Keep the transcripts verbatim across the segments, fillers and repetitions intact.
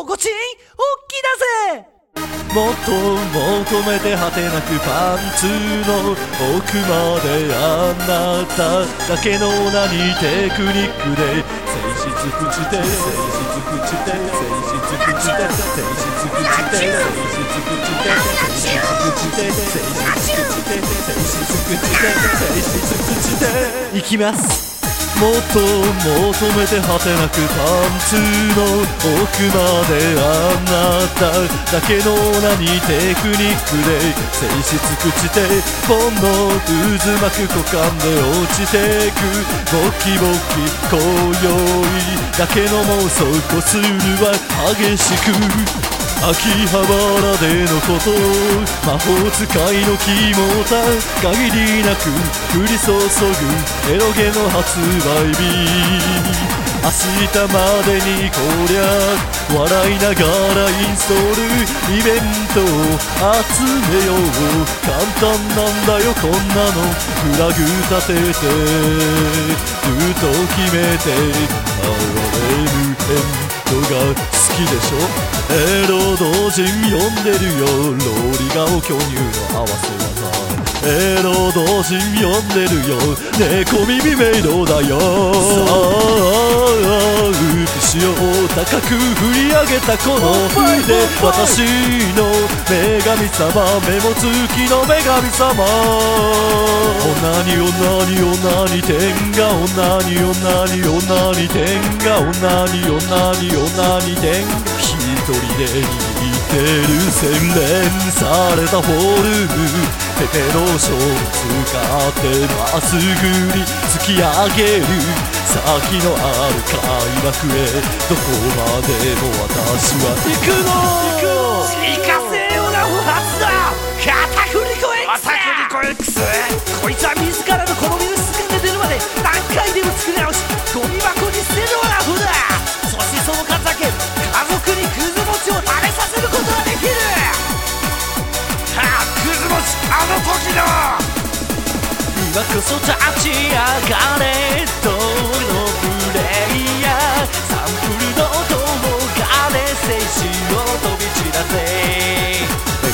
心地起き出せ。 もっと求めて果てなくパンツの奥まであなただけの名にテクニックで性質朽ちて性質朽ちて性質朽ちて性質朽ちて性質朽ちて性質朽ちて性質朽ちて性質朽ちて性質朽ちていきます。もっと求めて果てなくパンツの奥まであなただけの名にテクニックで性質朽ちてポンの渦巻く股間で落ちてくボキボキ今宵だけの妄想こするは激しく秋葉原でのこと魔法使いのキモタ限りなく降り注ぐエロゲの発売日明日までにこりゃ笑いながらインストールイベントを集めよう簡単なんだよこんなのフラグ立ててルート決めて アールエム エンが好きでしょ。エロ同人読んでるよローリ顔巨乳の合わせ技エロ同人読んでるよ猫耳メイドだよ。さあうぴしを高く振り上げたこの腕私の女神様目もつきの女神様女に女に女に天が女に女に女に天が女に女に女に天が一人で握ってる洗練されたフォルムペペローション使ってまっすぐに突き上げる先のある快楽へどこまでも私は行くの行かせような不発だ片栗粉 X 片栗粉 X こいつは自らの好みの質感が出るまで何回でも作り直しゴミ箱に捨てるラフだ。そしてその数だけ家族にくず餅を食べさせることができる。はあくず餅あの時の今こそ立ち上がれどのプレイヤーサンプルの動画で静止を飛び散らせ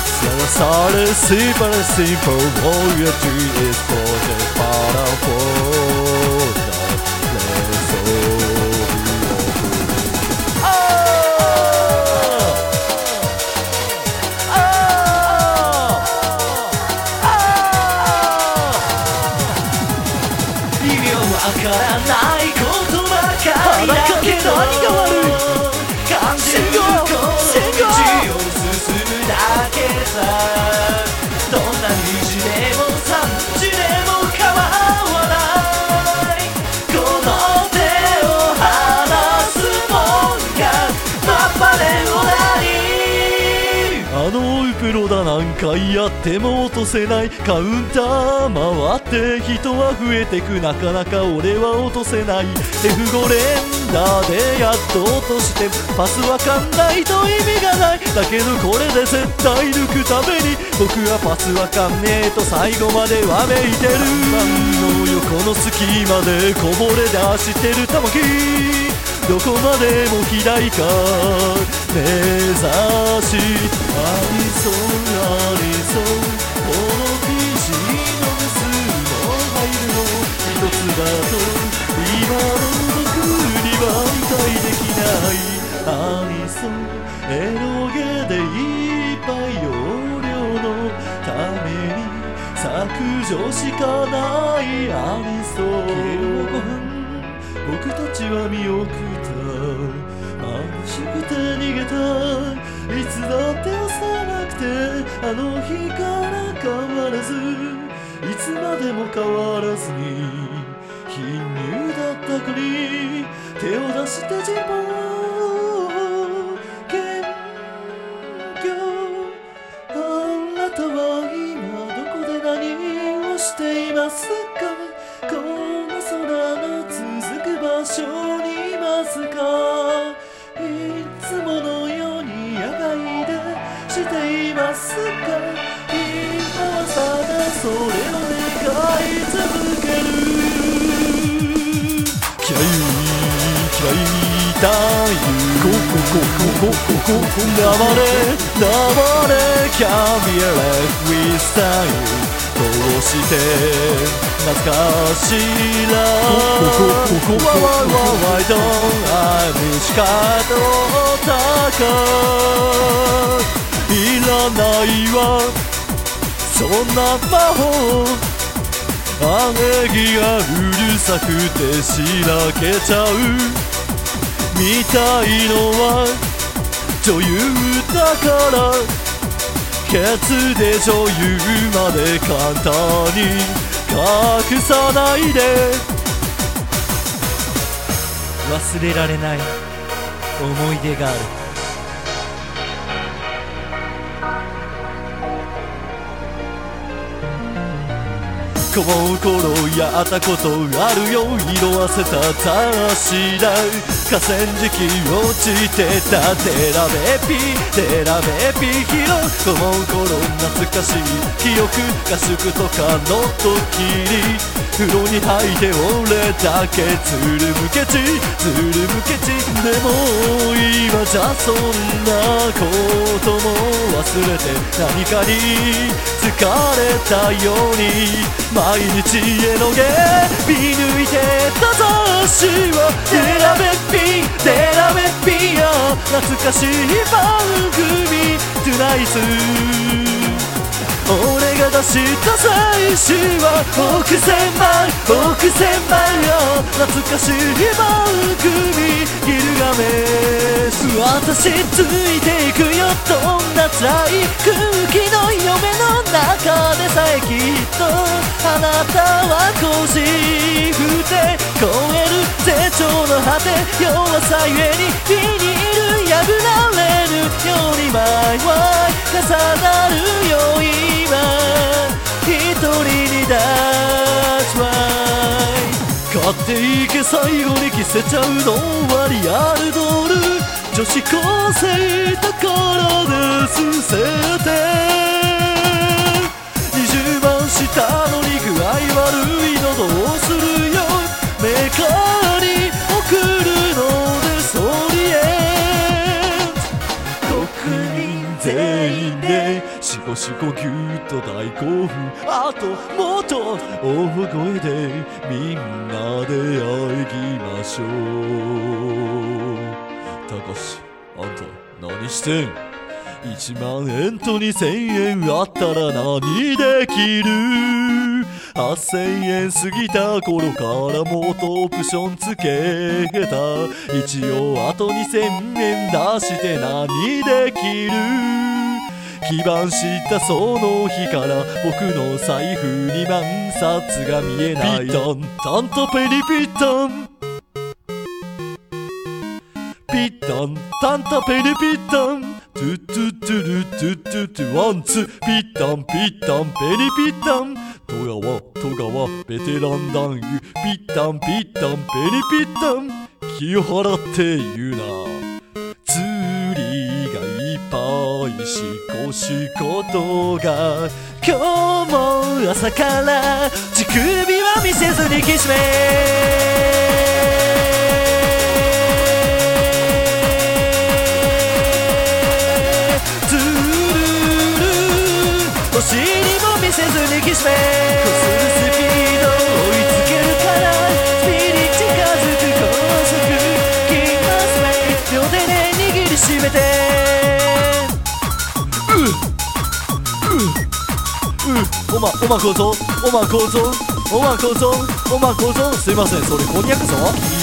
Excelsior super simple warrior G is for the battle for the lesson わからないことばかりだけど何が悪い感じる道を進むだけさどんなにじでもさんじでも構わないこの手を離すもんがパパレオだにあのプロだ何回やっても落とせないカウンター回って人は増えてくなかなか俺は落とせない エフご 連打でやっと落としてパスわかんないと意味がないだけどこれで絶対抜くために僕はパスわかんねえと最後までわめいてる盤の横の隙間でこぼれ出してる玉木どこまでも左か目指しありそうありそうこの ピーシー の無数のファイルの一つだと今の僕には理解できないありそうエロゲでいっぱい容量のために削除しかないありそうごふん僕たちは見送った眩しくて逃げたいつだって幼くてあの日から変わらずいつまでも変わらずに貧乳だった子に手を出して自分謙虚あなたは今どこで何をしていますかこの空の続く場所にいますかいつものように野外でしていますか今はただそれを願い続ける嫌い嫌いたいゴゴゴゴゴゴゴ黙れ黙れ Can't be left with style どうして懐かしいな Why why why don't I miss かとったかいらないわそんな魔法姉貴がうるさくてしらけちゃうみたいのは女優だからケツで女優まで簡単に隠さないで忘れられない思い出があるこの頃やったことあるよ色あせた雑誌だ河川敷落ちてたテラベピテラベピヒロこの頃懐かしい記憶合宿とかの時に風呂に入って俺だけズルムケチズルムケチでも今じゃそんなことも忘れて何かに疲れたように毎日絵の具見抜いてた雑誌はテラベピテラベピや懐かしい番組トゥナイス俺が出した最新は億千万億千万よ懐かしい番組ギルガメス私ついていくよどんな辛い空気の夢の中でさえきっとあなたは腰振って超える成長の果て弱さゆえにビニール破られるように前は重なるよ今一人に立つわ買っていけ最後に着せちゃうのはリアルドール女子高生だからですせてにじゅうまんしたのに具合悪いのどうするよメーカーに送るのでソリエ国民全員でシコシコギュッと大興奮あともっと大声でみんなで喘ぎましょうたかしあんた何してんいちまんえんとにせんえんあったら何できるはっせんえん過ぎた頃からもっとオプションつけた一応あとにせんえん出して何できる基盤したその日から僕の財布に万札が見えないピッタンタンとペリピッタンピッタンタンとペリピッタントゥトゥトゥルトゥトゥトゥワンツーピッタンピッタンペリピッタン戸川戸川ベテラン男優ピッタンピッタンペリピッタン気を払って言うな釣りがいっぱいしこしことが今日も朝から乳首は見せずにきしめお尻も見せずにキスめこするスピード追いつけるからスピリ近づく高速キマスメ両手で握りしめてうううおまおまこぞおまこぞおまこぞおまこぞすいませんそれこんにゃくぞ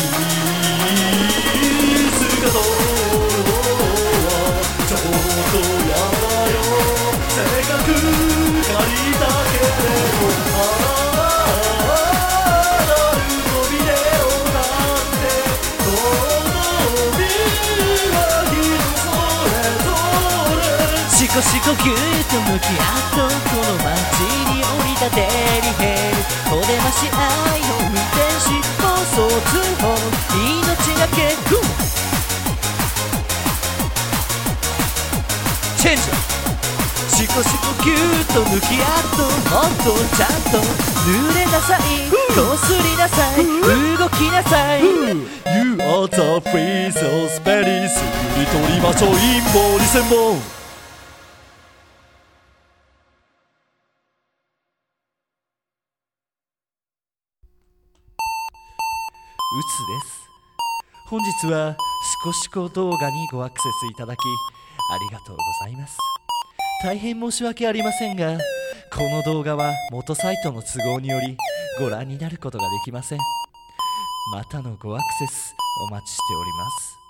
キスがどうちょっとやだよせっかく借りたけれどああナルトビデオなんて好みは人それぞれシコシコギュッと向き合っとこの街に降り立てリヘルお出まし愛の運転士暴走通報命がけフンチェンジシコシコギュッと向き合っともっとちゃんと濡れなさいこすりなさい動きなさい言アザフリーズをスペリスに取りましょう陰謀にせんぼん。うつです。本日はシコシコ動画にごアクセスいただきありがとうございます。大変申し訳ありませんが、この動画は元サイトの都合によりご覧になることができません。またのごアクセスお待ちしております。